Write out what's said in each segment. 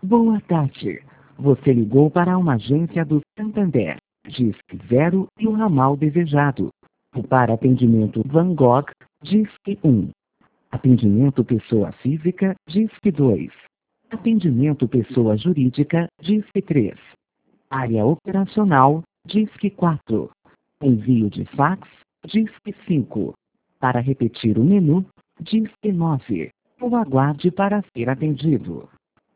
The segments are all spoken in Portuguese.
Boa tarde. Você ligou para uma agência do Santander. Disque 0 e o ramal desejado. Para atendimento Van Gogh, Disque 1. Atendimento pessoa física, Disque 2. Atendimento pessoa jurídica, Disque 3. Área operacional, Disque 4. Envio de fax, Disque 5. Para repetir o menu, Disque 9. Ou aguarde para ser atendido.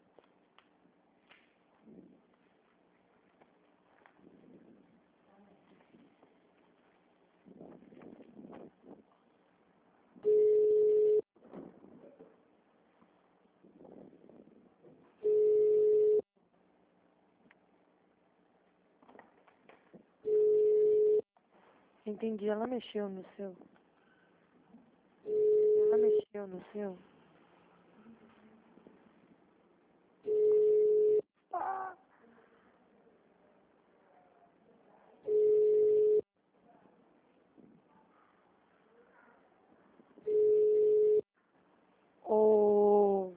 Entendi, ela mexeu no seu. Ela mexeu no seu. Ah. Ô,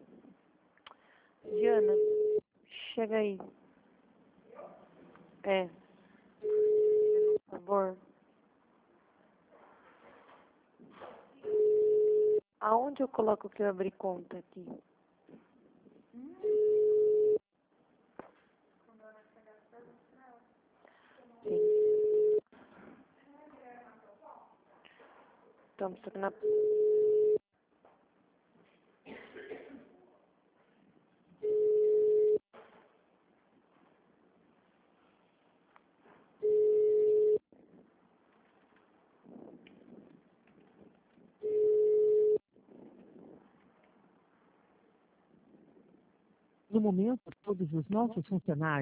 Diana, chega aí. É, por favor. Aonde eu coloco que eu abri conta aqui? Tem. Então, isso aqui na... No momento, todos os nossos funcionários